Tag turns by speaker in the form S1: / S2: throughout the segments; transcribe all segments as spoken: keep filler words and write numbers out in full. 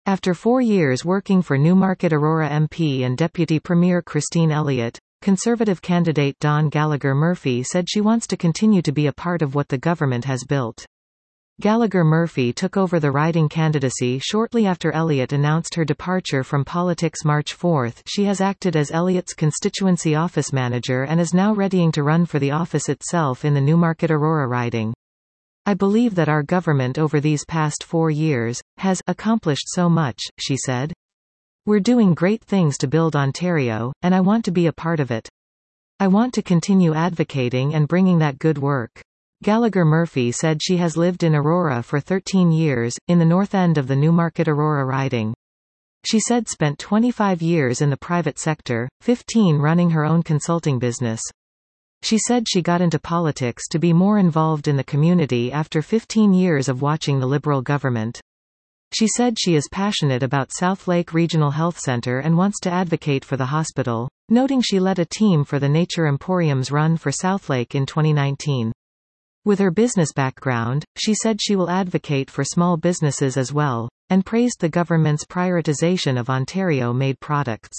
S1: After four years working for Newmarket Aurora M P and Deputy Premier Christine Elliott, Conservative candidate Dawn Gallagher Murphy said she wants to continue to be a part of what the government has built. Gallagher Murphy took over the riding candidacy shortly after Elliott announced her departure from politics March fourth. She has acted as Elliott's constituency office manager and is now readying to run for the office itself in the Newmarket Aurora riding. I believe that our government over these past four years has accomplished so much, she said. We're doing great things to build Ontario, and I want to be a part of it. I want to continue advocating and bringing that good work. Gallagher Murphy said she has lived in Aurora for thirteen years, in the north end of the Newmarket Aurora riding. She said spent twenty-five years in the private sector, fifteen running her own consulting business. She said she got into politics to be more involved in the community after fifteen years of watching the Liberal government. She said she is passionate about South Lake Regional Health Centre and wants to advocate for the hospital, noting she led a team for the Nature Emporium's run for Southlake in twenty nineteen. With her business background, she said she will advocate for small businesses as well, and praised the government's prioritization of Ontario-made products.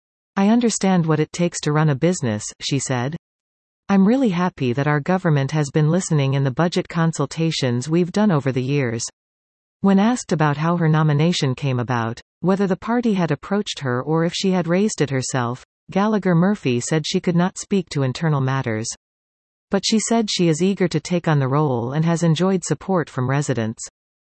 S1: I understand what it takes to run a business, she said. I'm really happy that our government has been listening in the budget consultations we've done over the years. When asked about how her nomination came about, whether the party had approached her or if she had raised it herself, Gallagher Murphy said she could not speak to internal matters. But she said she is eager to take on the role and has enjoyed support from residents.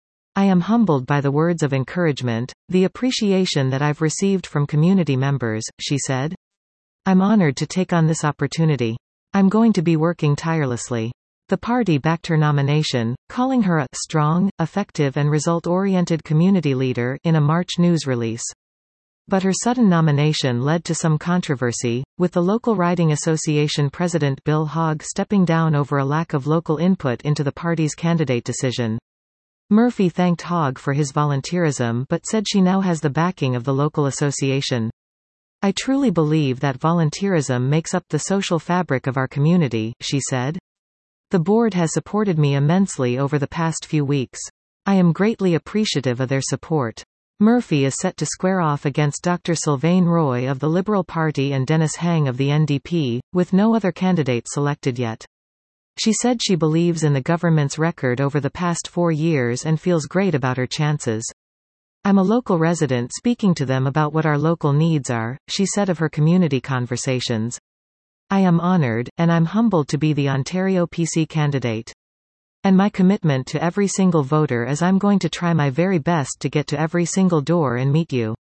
S1: I am humbled by the words of encouragement, the appreciation that I've received from community members, she said. I'm honored to take on this opportunity. I'm going to be working tirelessly. The party backed her nomination, calling her a strong, effective and result-oriented community leader in a March news release. But her sudden nomination led to some controversy, with the local riding association president Bill Hogg stepping down over a lack of local input into the party's candidate decision. Murphy thanked Hogg for his volunteerism but said she now has the backing of the local association. I truly believe that volunteerism makes up the social fabric of our community, she said. The board has supported me immensely over the past few weeks. I am greatly appreciative of their support. Murphy is set to square off against Doctor Sylvain Roy of the Liberal Party and Dennis Hang of the N D P, with no other candidate selected yet. She said she believes in the government's record over the past four years and feels great about her chances. I'm a local resident speaking to them about what our local needs are, she said of her community conversations. I am honored, and I'm humbled to be the Ontario P C candidate. And my commitment to every single voter is I'm going to try my very best to get to every single door and meet you.